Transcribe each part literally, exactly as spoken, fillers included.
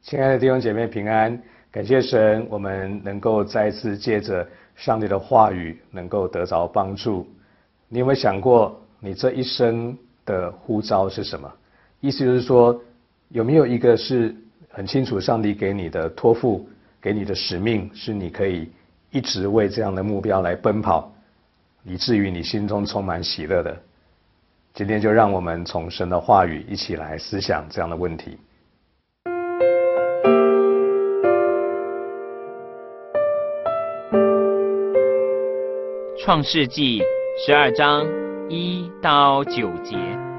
亲爱的弟兄姐妹平安，感谢神，我们能够再一次借着上帝的话语能够得着帮助。你有没有想过，你这一生的呼召是什么？意思就是说，有没有一个是很清楚上帝给你的托付，给你的使命，是你可以一直为这样的目标来奔跑，以至于你心中充满喜乐的？今天就让我们从神的话语一起来思想这样的问题。 创世纪十二章一到九节，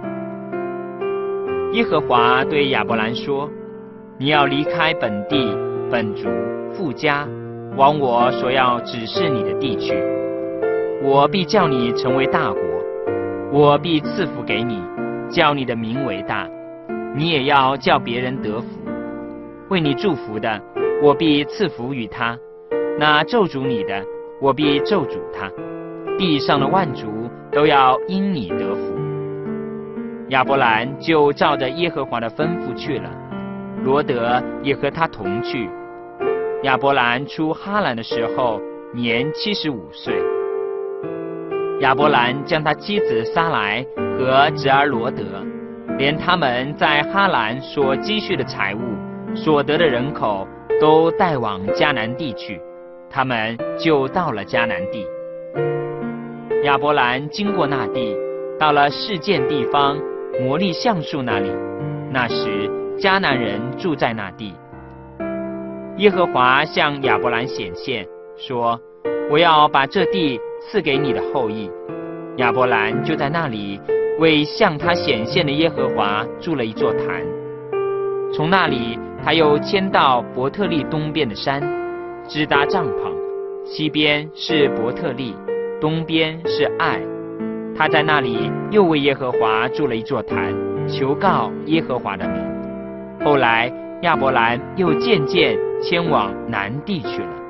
耶和华对亚伯兰说：“你要离开本地、本族、父家，往我所要指示你的地去。我必叫你成为大国，我必赐福给你，叫你的名为大。你也要叫别人得福。为你祝福的，我必赐福与他；那咒诅你的，我必咒诅他。地上的万族都要因你得福。”亚伯兰就照着耶和华的吩咐去了，罗得也和他同去。亚伯兰出哈兰的时候，年七十五岁。亚伯兰将他妻子撒来和侄儿罗得，连他们在哈兰所积蓄的财物、所得的人口，都带往迦南地去。他们就到了迦南地。亚伯兰经过那地，到了示剑地方摩利橡树那里。那时迦南人住在那地。耶和华向亚伯兰显现，说：“我要把这地赐给你的后裔。”亚伯兰就在那里为向他显现的耶和华筑了一座坛。从那里他又迁到伯特利东边的山，支搭帐篷，西边是伯特利，东边是爱。他在那里又为耶和华筑了一座坛，求告耶和华的名。后来亚伯兰又渐渐迁往南地去了。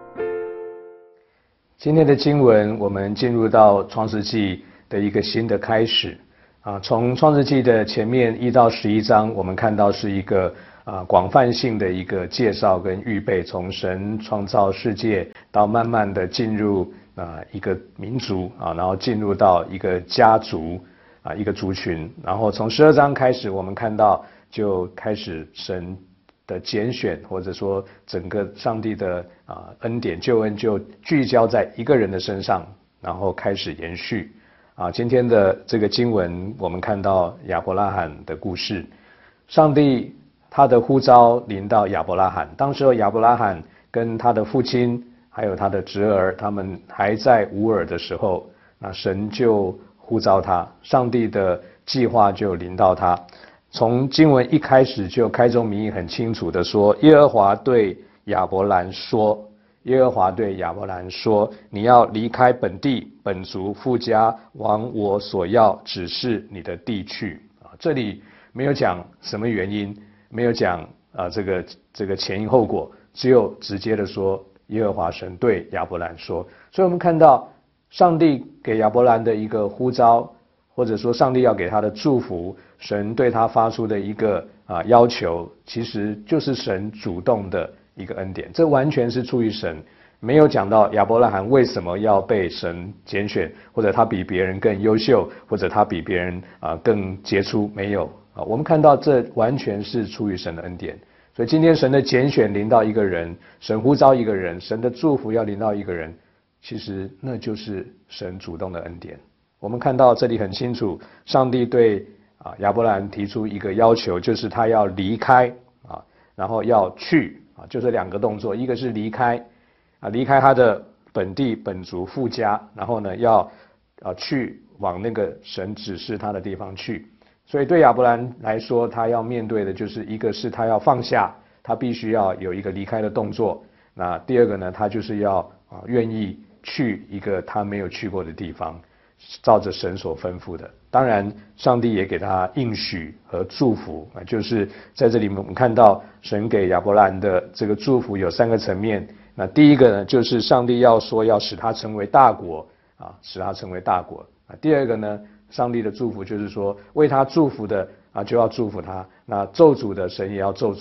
今天的经文，我们进入到创世纪的一个新的开始啊。从创世纪的前面一到十一章，我们看到是一个啊广泛性的一个介绍跟预备，从神创造世界到慢慢的进入啊一个民族啊，然后进入到一个家族啊一个族群，然后从十二章开始，我们看到就开始神的拣选，或者说整个上帝的啊恩典救恩就聚焦在一个人的身上，然后开始延续啊。今天的这个经文，我们看到亚伯拉罕的故事，上帝他的呼召临到亚伯拉罕，当时候亚伯拉罕跟他的父亲还有他的侄儿，他们还在乌尔的时候，那神就呼召他，上帝的计划就临到他。从经文一开始就开宗明义很清楚的说，耶和华对亚伯兰说，耶和华对亚伯兰说，你要离开本地、本族、父家，往我所要指示你的地去。啊，这里没有讲什么原因，没有讲啊这个这个前因后果，只有直接的说，耶和华神对亚伯兰说。所以我们看到上帝给亚伯兰的一个呼召，或者说上帝要给他的祝福，神对他发出的一个啊要求，其实就是神主动的一个恩典，这完全是出于神，没有讲到亚伯拉罕为什么要被神拣选，或者他比别人更优秀，或者他比别人啊更杰出，没有啊。我们看到这完全是出于神的恩典。所以今天神的拣选临到一个人，神呼召一个人，神的祝福要临到一个人，其实那就是神主动的恩典。我们看到这里很清楚，上帝对啊亚伯兰提出一个要求，就是他要离开啊，然后要去啊，就是两个动作，一个是离开啊，离开他的本地本族父家，然后呢要啊去往那个神指示他的地方去。所以对亚伯兰来说，他要面对的就是一个是他要放下，他必须要有一个离开的动作。那第二个呢，他就是要啊愿意去一个他没有去过的地方。照着神所吩咐的，当然上帝也给他应许和祝福啊，就是在这里我们看到神给亚伯兰的这个祝福有三个层面。那第一个呢，就是上帝要说要使他成为大国啊，使他成为大国啊。第二个呢，上帝的祝福就是说为他祝福的啊就要祝福他，那咒诅的神也要咒诅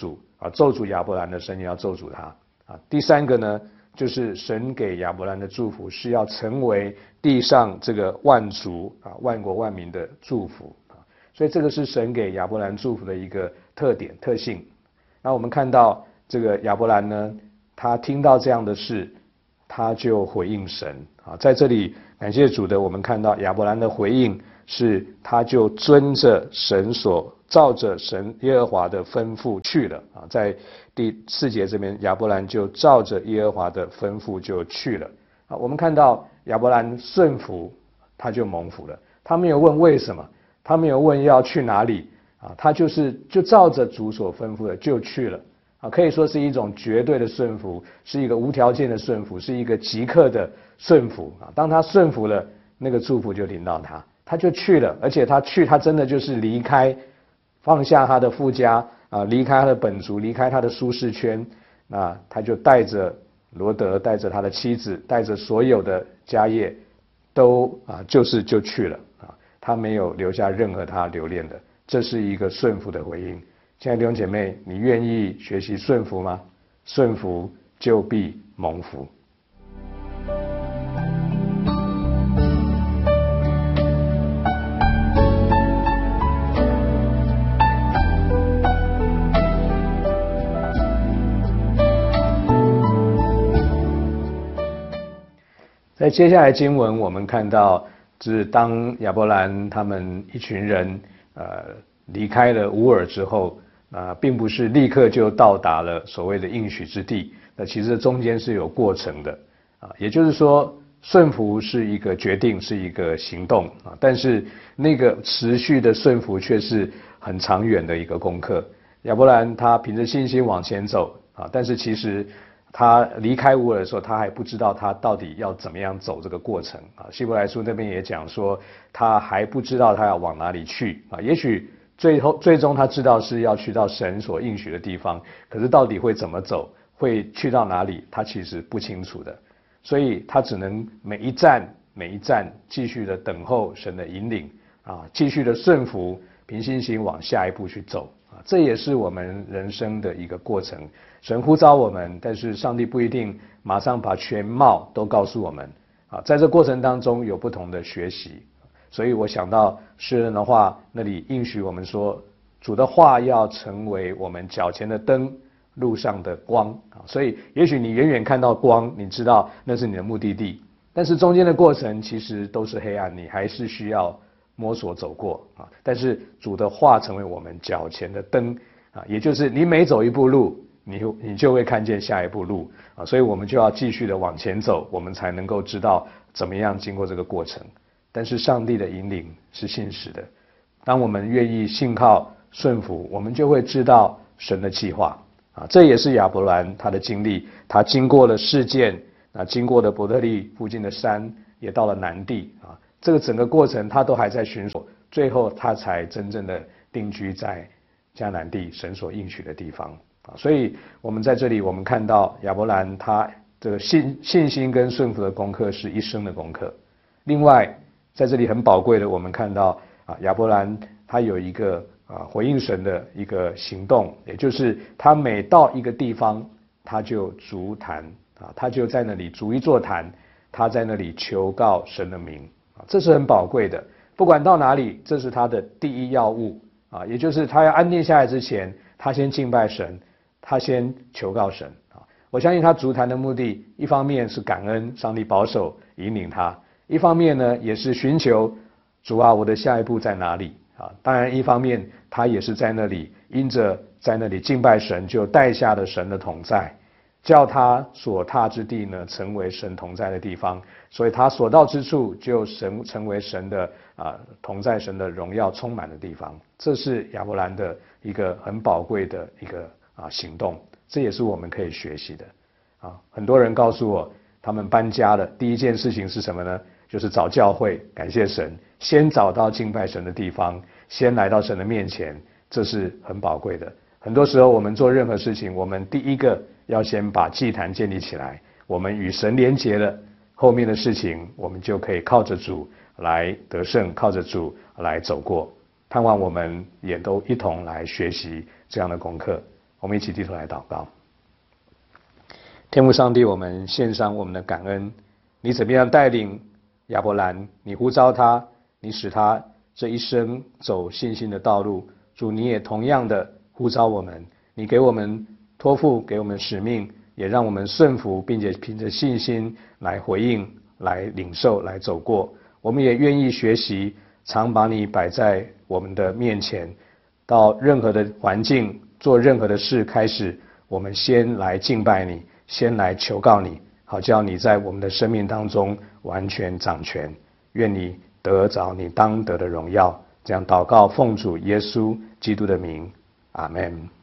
啊，咒诅亚伯兰的，神也要咒诅他啊。第三个呢，就是神给亚伯兰的祝福是要成为地上这个万族啊、万国万民的祝福啊，所以这个是神给亚伯兰祝福的一个特点特性。那我们看到这个亚伯兰呢，他听到这样的事，他就回应神啊。在这里感谢主的，我们看到亚伯兰的回应是，他就遵着神所照着神耶和华的吩咐去了啊。在第四节这边，亚伯兰就照着耶和华的吩咐就去了啊。我们看到亚伯兰顺服，他就蒙福了。他没有问为什么，他没有问要去哪里啊，他就是就照着主所吩咐的就去了啊。可以说是一种绝对的顺服，是一个无条件的顺服，是一个即刻的顺服啊。当他顺服了，那个祝福就临到他，他就去了，而且他去，他真的就是离开，放下他的父家啊，离开他的本族，离开他的舒适圈，那他就带着罗德，带着他的妻子，带着所有的家业，都啊就是就去了啊，他没有留下任何他留恋的，这是一个顺服的回应。亲爱的弟兄姐妹，你愿意学习顺服吗？顺服就必蒙福。在接下来经文，我们看到，就是当亚伯兰他们一群人呃离开了乌尔之后，啊、呃，并不是立刻就到达了所谓的应许之地，那其实中间是有过程的啊，也就是说，顺服是一个决定，是一个行动啊，但是那个持续的顺服却是很长远的一个功课。亚伯兰他凭着信心往前走啊，但是其实他离开乌尔的时候，他还不知道他到底要怎么样走这个过程啊。希伯来书那边也讲说，他还不知道他要往哪里去啊。也许最后最终他知道是要去到神所应许的地方，可是到底会怎么走，会去到哪里，他其实不清楚的。所以他只能每一站每一站继续的等候神的引领啊，继续的顺服，凭信心往下一步去走啊。这也是我们人生的一个过程。神呼召我们，但是上帝不一定马上把全貌都告诉我们啊。在这过程当中有不同的学习，所以我想到诗人的话，那里应许我们说，主的话要成为我们脚前的灯，路上的光啊。所以也许你远远看到光，你知道那是你的目的地，但是中间的过程其实都是黑暗，你还是需要摸索走过啊。但是主的话成为我们脚前的灯啊，也就是你每走一步路，你你就会看见下一步路啊，所以我们就要继续的往前走，我们才能够知道怎么样经过这个过程。但是上帝的引领是信实的，当我们愿意信靠顺服，我们就会知道神的计划啊。这也是亚伯兰他的经历，他经过了事件啊，经过了伯特利附近的山，也到了南地啊，这个整个过程他都还在寻索，最后他才真正的定居在迦南地神所应许的地方。啊，所以我们在这里，我们看到亚伯兰他这个信信心跟顺服的功课是一生的功课。另外，在这里很宝贵的，我们看到啊，亚伯兰他有一个啊回应神的一个行动，也就是他每到一个地方，他就筑坛啊，他就在那里筑一座坛，他在那里求告神的名啊，这是很宝贵的。不管到哪里，这是他的第一要务啊，也就是他要安定下来之前，他先敬拜神。他先求告神啊，我相信他筑坛的目的，一方面是感恩上帝保守引领他，一方面呢也是寻求主啊，我的下一步在哪里啊？当然，一方面他也是在那里，因着在那里敬拜神，就带下了神的同在，叫他所踏之地呢成为神同在的地方，所以他所到之处就神成为神的啊同在，神的荣耀充满的地方。这是亚伯兰的一个很宝贵的一个。啊，行动，这也是我们可以学习的。啊，很多人告诉我，他们搬家了，第一件事情是什么呢？就是找教会，感谢神，先找到敬拜神的地方，先来到神的面前，这是很宝贵的。很多时候，我们做任何事情，我们第一个要先把祭坛建立起来，我们与神连结了，后面的事情我们就可以靠着主来得胜，靠着主来走过。盼望我们也都一同来学习这样的功课。 我们一起低头来祷告。天父上帝，我们献上我们的感恩，你怎么样带领亚伯兰，你呼召他，你使他这一生走信心的道路。主，你也同样的呼召我们，你给我们托付，给我们使命，也让我们顺服，并且凭着信心来回应，来领受，来走过。我们也愿意学习，常把你摆在我们的面前，到任何的环境做任何的事开始，我们先来敬拜你，先来求告你，好叫你在我们的生命当中完全掌权。愿你得着你当得的荣耀。这样祷告，奉主耶稣基督的名，阿们。